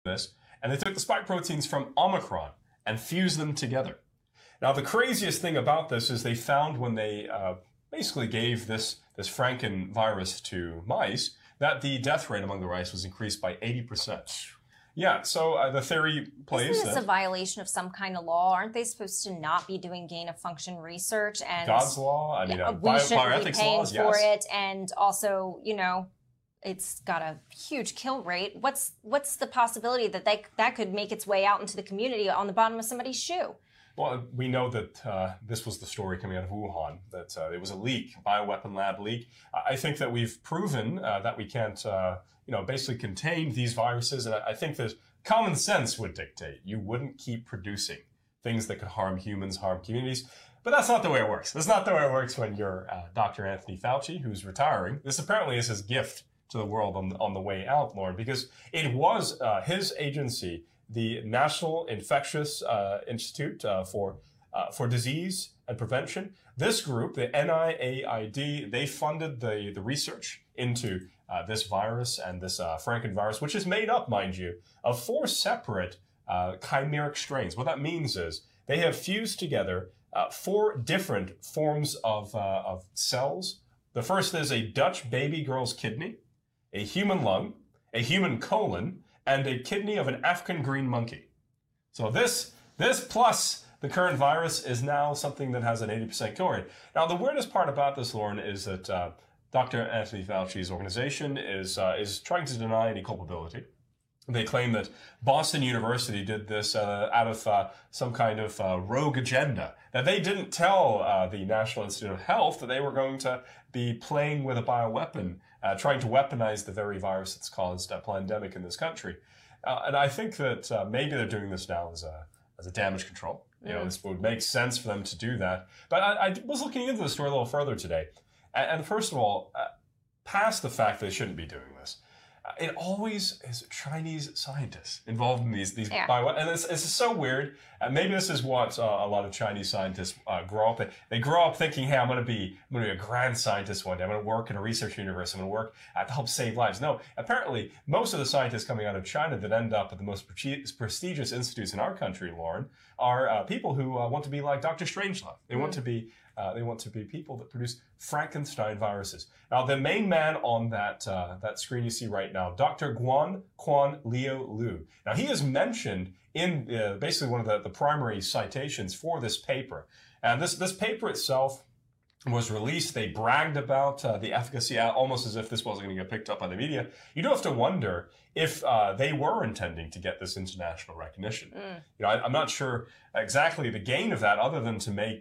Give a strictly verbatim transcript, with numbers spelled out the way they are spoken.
this, and they took the spike proteins from Omicron and fused them together. Now, the craziest thing about this is they found when they uh, basically gave this, this Franken virus to mice that the death rate among the mice was increased by eighty percent. Yeah, so uh, the theory plays Isn't this that a violation of some kind of law? Aren't they supposed to not be doing gain of function research? And God's law, I mean, yeah, uh, we bio, shouldn't bioethics be paying laws, for yes. it, and also, you know, it's got a huge kill rate. What's what's the possibility that they that could make its way out into the community on the bottom of somebody's shoe? Well, we know that uh, this was the story coming out of Wuhan, that uh, it was a leak, a bioweapon lab leak. I think that we've proven uh, that we can't, uh, you know, basically contain these viruses, and I think that common sense would dictate you wouldn't keep producing things that could harm humans, harm communities. But that's not the way it works. That's not the way it works when you're uh, Doctor Anthony Fauci, who's retiring. This apparently is his gift to the world on, on the way out, Lauren, because it was uh, his agency, the National Infectious uh, Institute uh, for uh, for Disease and Prevention. This group, the N I A I D, they funded the, the research into uh, this virus and this uh, Franken virus, which is made up, mind you, of four separate uh, chimeric strains. What that means is they have fused together uh, four different forms of, uh, of cells. The first is a Dutch baby girl's kidney, a human lung, a human colon, and a kidney of an African green monkey. So this, this plus the current virus is now something that has an eighty percent kill rate. Now, the weirdest part about this, Lauren, is that uh, Doctor Anthony Fauci's organization is, uh, is trying to deny any culpability. They claim that Boston University did this uh, out of uh, some kind of uh, rogue agenda, that they didn't tell uh, the National Institute of Health that they were going to be playing with a bioweapon, uh, trying to weaponize the very virus that's caused a pandemic in this country. Uh, and I think that uh, maybe they're doing this now as a, as a damage control. You know, this would make sense for them to do that. But I, I was looking into the story a little further today. And, and first of all, uh, past the fact they shouldn't be doing this, Uh, it always is Chinese scientists involved in these these Yeah. bio, and it's, it's so weird. And maybe this is what uh, a lot of Chinese scientists uh, grow up. They, they grow up thinking, "Hey, I'm going to be I'm going to be a grand scientist one day. I'm going to work in a research university. I'm going to work uh, to help save lives." No, apparently, most of the scientists coming out of China that end up at the most pre- prestigious institutes in our country, Lauren, are uh, people who uh, want to be like Doctor Strangelove. They want to be Uh, they want to be people that produce Frankenstein viruses. Now, the main man on that uh, that screen you see right now, Doctor Guan Quan Liu Lu. Now, he is mentioned in uh, basically one of the, the primary citations for this paper. And this, this paper itself was released. They bragged about uh, the efficacy, uh, almost as if this wasn't going to get picked up by the media. You do have to wonder if uh, they were intending to get this international recognition. Mm. You know, I, I'm not sure exactly the gain of that, other than to make